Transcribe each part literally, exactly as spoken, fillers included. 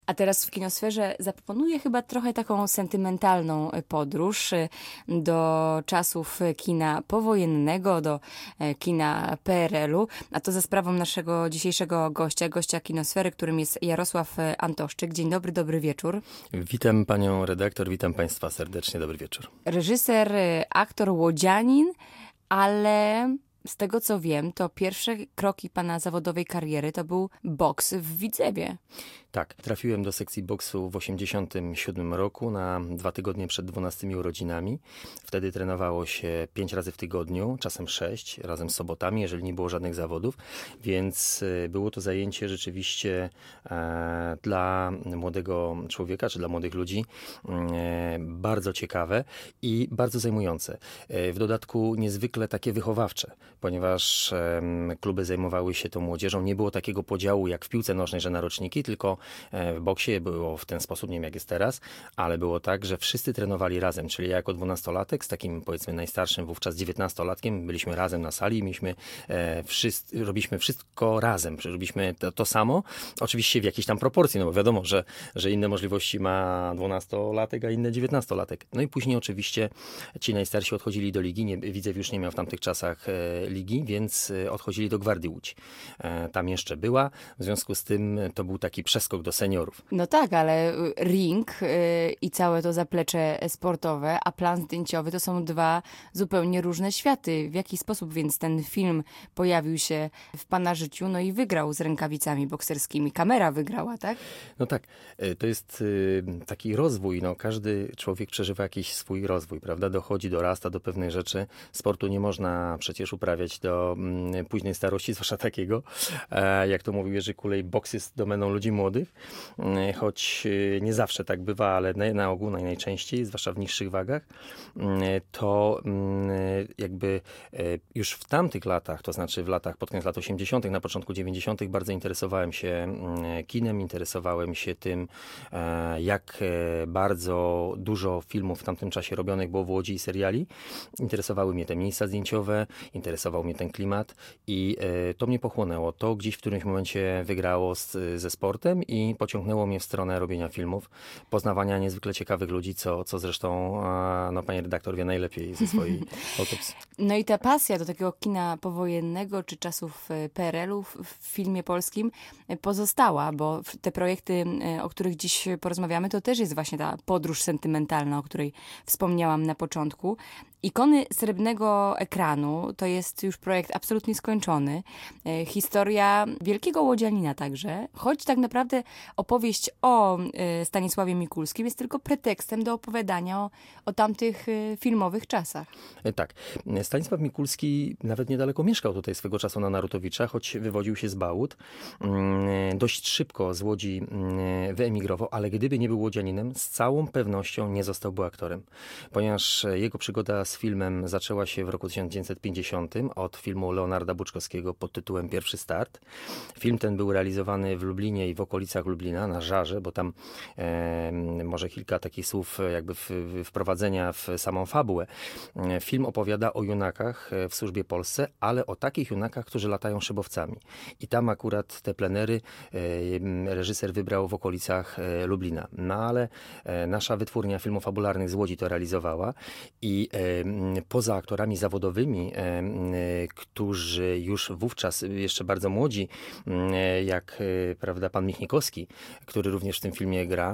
A teraz w kinosferze zaproponuję chyba trochę taką sentymentalną podróż do czasów kina powojennego, do kina P R L-u, a to za sprawą naszego dzisiejszego gościa, gościa kinosfery, którym jest Jarosław Antoszczyk. Dzień dobry, dobry wieczór. Witam panią redaktor, witam państwa serdecznie, dobry wieczór. Reżyser, aktor, łodzianin, ale z tego co wiem, to pierwsze kroki pana zawodowej kariery to był boks w Widzewie. Tak, trafiłem do sekcji boksu w osiemdziesiątym siódmym roku na dwa tygodnie przed dwunastymi urodzinami. Wtedy trenowało się pięć razy w tygodniu, czasem sześć, razem z sobotami, jeżeli nie było żadnych zawodów, więc było to zajęcie rzeczywiście e, dla młodego człowieka, czy dla młodych ludzi e, bardzo ciekawe i bardzo zajmujące. E, w dodatku niezwykle takie wychowawcze, ponieważ e, kluby zajmowały się tą młodzieżą. Nie było takiego podziału jak w piłce nożnej, że na roczniki, tylko w boksie było w ten sposób, nie wiem jak jest teraz, ale było tak, że wszyscy trenowali razem, czyli ja jako dwunastolatek z takim powiedzmy najstarszym wówczas dziewiętnastolatkiem byliśmy razem na sali i mieliśmy, e, wszyscy, robiliśmy wszystko razem, robiliśmy to, to samo, oczywiście w jakiejś tam proporcji, no bo wiadomo, że, że inne możliwości ma dwunastolatek, a inne dziewiętnastolatek. No i później oczywiście ci najstarsi odchodzili do ligi, nie, Widzew już nie miał w tamtych czasach e, ligi, więc odchodzili do Gwardii Łódź. E, tam jeszcze była, w związku z tym to był taki przeskok do seniorów. No tak, ale ring yy, i całe to zaplecze sportowe, a plan zdjęciowy to są dwa zupełnie różne światy. W jaki sposób więc ten film pojawił się w pana życiu, no i wygrał z rękawicami bokserskimi? Kamera wygrała, tak? No tak, to jest yy, taki rozwój, no każdy człowiek przeżywa jakiś swój rozwój, prawda? Dochodzi, dorasta do pewnych rzeczy. Sportu nie można przecież uprawiać do mm, późnej starości, zwłaszcza takiego, e, jak to mówił Jerzy Kulej, boks jest domeną ludzi młodych. Choć nie zawsze tak bywa, ale na ogół najczęściej, zwłaszcza w niższych wagach, to jakby już w tamtych latach, to znaczy w latach pod koniec lat osiemdziesiątych, na początku dziewięćdziesiątych bardzo interesowałem się kinem, interesowałem się tym, jak bardzo dużo filmów w tamtym czasie robionych było w Łodzi i seriali. Interesowały mnie te miejsca zdjęciowe, interesował mnie ten klimat i to mnie pochłonęło. To gdzieś w którymś momencie wygrało z, ze sportem i pociągnęło mnie w stronę robienia filmów, poznawania niezwykle ciekawych ludzi, co, co zresztą no, pani redaktor wie najlepiej ze swojej autopsji. No i ta pasja do takiego kina powojennego czy czasów P R L-u w filmie polskim pozostała, bo te projekty, o których dziś porozmawiamy, to też jest właśnie ta podróż sentymentalna, o której wspomniałam na początku. Ikony srebrnego ekranu to jest już projekt absolutnie skończony. E, historia wielkiego łodzianina także, choć tak naprawdę opowieść o e, Stanisławie Mikulskim jest tylko pretekstem do opowiadania o, o tamtych e, filmowych czasach. E, tak. Stanisław Mikulski nawet niedaleko mieszkał tutaj swego czasu na Narutowicza, choć wywodził się z Bałut. E, dość szybko z Łodzi e, wyemigrował, ale gdyby nie był łodzianinem, z całą pewnością nie zostałby aktorem, ponieważ jego przygoda z filmem zaczęła się w roku tysiąc dziewięćset pięćdziesiątym od filmu Leonarda Buczkowskiego pod tytułem Pierwszy start. Film ten był realizowany w Lublinie i w okolicach Lublina, na Żarze, bo tam e, może kilka takich słów jakby w, w, wprowadzenia w samą fabułę. E, film opowiada o junakach w służbie Polsce, ale o takich junakach, którzy latają szybowcami. I tam akurat te plenery e, reżyser wybrał w okolicach e, Lublina. No ale e, nasza wytwórnia filmów fabularnych z Łodzi to realizowała i e, poza aktorami zawodowymi, którzy już wówczas jeszcze bardzo młodzi, jak prawda pan Michnikowski, który również w tym filmie gra,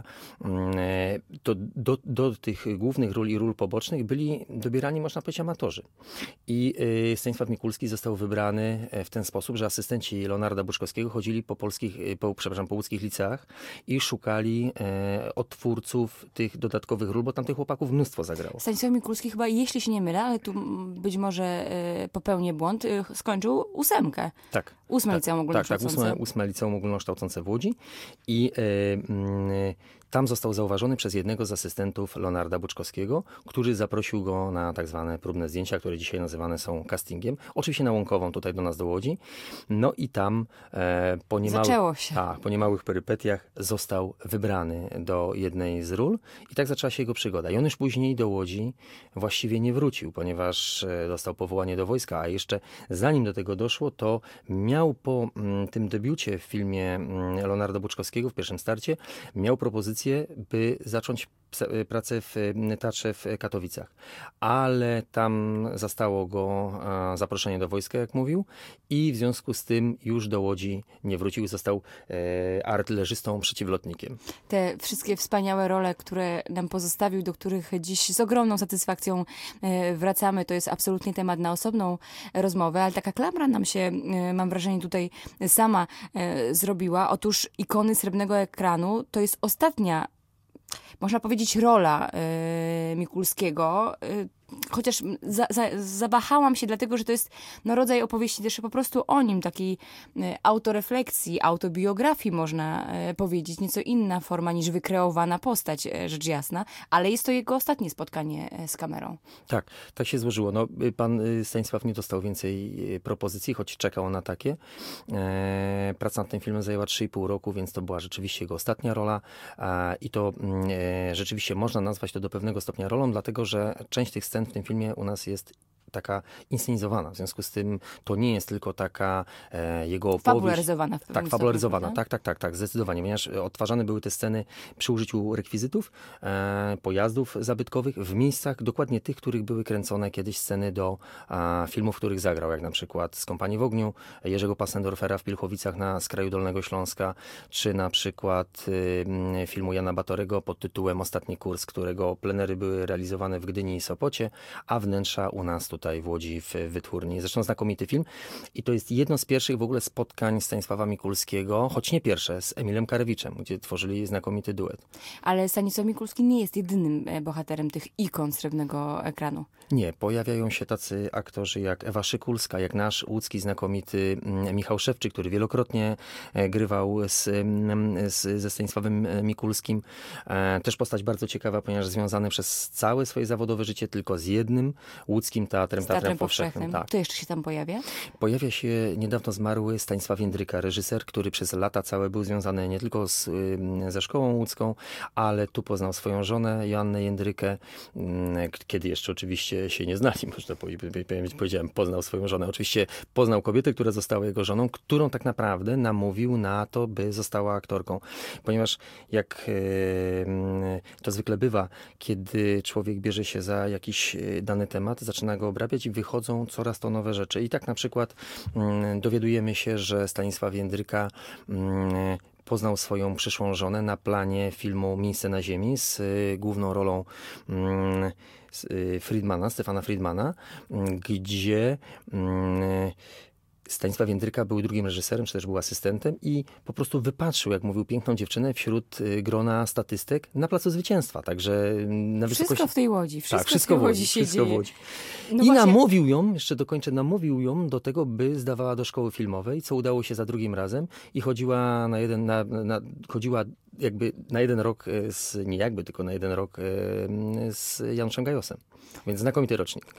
to do, do tych głównych ról i ról pobocznych byli dobierani, można powiedzieć, amatorzy. I Stanisław Mikulski został wybrany w ten sposób, że asystenci Leonarda Buczkowskiego chodzili po polskich, po, przepraszam, po łódzkich liceach i szukali odtwórców tych dodatkowych ról, bo tam tych chłopaków mnóstwo zagrało. Stanisław Mikulski chyba, jeśli się nie mylę, ale tu być może y, popełnię błąd, y, skończył ósemkę. Tak. Ósme tak, liceum ogólnokształcące. Tak, tak, ósme, ósme liceum ogólnokształcące w Łodzi. I y, y, tam został zauważony przez jednego z asystentów Leonarda Buczkowskiego, który zaprosił go na tak zwane próbne zdjęcia, które dzisiaj nazywane są castingiem. Oczywiście na Łąkową, tutaj do nas do Łodzi. No i tam e, po, niemałych, Zaczęło się. tak, po niemałych perypetiach został wybrany do jednej z ról i tak zaczęła się jego przygoda. I on już później do Łodzi właściwie nie wrócił, ponieważ e, dostał powołanie do wojska, a jeszcze zanim do tego doszło, to miał po m, tym debiucie w filmie m, Leonarda Buczkowskiego w pierwszym starcie, miał propozycję, by zacząć pracę w teatrze w Katowicach. Ale tam zastało go zaproszenie do wojska, jak mówił, i w związku z tym już do Łodzi nie wrócił. Został e, artylerzystą przeciwlotnikiem. Te wszystkie wspaniałe role, które nam pozostawił, do których dziś z ogromną satysfakcją e, wracamy, to jest absolutnie temat na osobną rozmowę, ale taka klamra nam się, e, mam wrażenie, tutaj sama e, zrobiła. Otóż Ikony Srebrnego Ekranu to jest ostatnia, można powiedzieć, rola y, Mikulskiego, y, chociaż za, za, zawahałam się, dlatego że to jest no, rodzaj opowieści też po prostu o nim, takiej y, autorefleksji, autobiografii można y, powiedzieć, nieco inna forma niż wykreowana postać, y, rzecz jasna, ale jest to jego ostatnie spotkanie y, z kamerą. Tak, tak się złożyło. No, pan Stanisław nie dostał więcej propozycji, choć czekał na takie. E, praca nad tym filmem zajęła trzy i pół roku, więc to była rzeczywiście jego ostatnia rola e, i to e, rzeczywiście można nazwać to do pewnego stopnia rolą, dlatego że część tych scen w tym filmie u nas jest taka inscenizowana. W związku z tym to nie jest tylko taka e, jego opowieść. Fabularyzowana w pewnym Tak, fabularyzowana. stopniu, Tak, tak, tak, tak, zdecydowanie. Ponieważ odtwarzane były te sceny przy użyciu rekwizytów, e, pojazdów zabytkowych w miejscach dokładnie tych, których były kręcone kiedyś sceny do a, filmów, w których zagrał, jak na przykład Z Kompanii w ogniu, Jerzego Passendorfera w Pilchowicach na skraju Dolnego Śląska, czy na przykład y, filmu Jana Batorego pod tytułem Ostatni kurs, którego plenery były realizowane w Gdyni i Sopocie, a wnętrza u nas tutaj w Łodzi w wytwórni. Zresztą znakomity film i to jest jedno z pierwszych w ogóle spotkań Stanisława Mikulskiego, choć nie pierwsze, z Emilem Karewiczem, gdzie tworzyli znakomity duet. Ale Stanisław Mikulski nie jest jedynym bohaterem tych ikon Srebrnego Ekranu. Nie, pojawiają się tacy aktorzy jak Ewa Szykulska, jak nasz łódzki znakomity Michał Szewczyk, który wielokrotnie grywał z, z, ze Stanisławem Mikulskim. Też postać bardzo ciekawa, ponieważ związany przez całe swoje zawodowe życie tylko z jednym łódzkim teatrem, z teatrem, teatrem powszechnym. powszechnym. Tak. Kto jeszcze się tam pojawia? Pojawia się niedawno zmarły Stanisław Jędryka, reżyser, który przez lata całe był związany nie tylko z, ze szkołą łódzką, ale tu poznał swoją żonę Joannę Jędrykę, kiedy jeszcze oczywiście się nie znali, można powiedzieć, powiedziałem, poznał swoją żonę. Oczywiście poznał kobietę, która została jego żoną, którą tak naprawdę namówił na to, by została aktorką. Ponieważ jak to zwykle bywa, kiedy człowiek bierze się za jakiś dany temat, zaczyna go obrabiać i wychodzą coraz to nowe rzeczy. I tak na przykład mm, dowiadujemy się, że Stanisław Jędryka mm, poznał swoją przyszłą żonę na planie filmu Miejsce na ziemi z y, główną rolą mm, z, y, Friedmana, Stefana Friedmana, y, gdzie y, Stanisław Jędryka był drugim reżyserem, czy też był asystentem i po prostu wypatrzył, jak mówił, piękną dziewczynę wśród grona statystek na Placu Zwycięstwa. Także na wszystko wysokości... w tej Łodzi. Wszystko, tak, wszystko w tej Łodzi, Łodzi się wszystko dzieje. w Łodzi. No I właśnie... namówił ją, jeszcze dokończę, namówił ją do tego, by zdawała do szkoły filmowej, co udało się za drugim razem i chodziła na jeden, na, na, chodziła jakby na jeden rok z, nie jakby, tylko na jeden rok z Januszem Gajosem. Więc znakomity rocznik.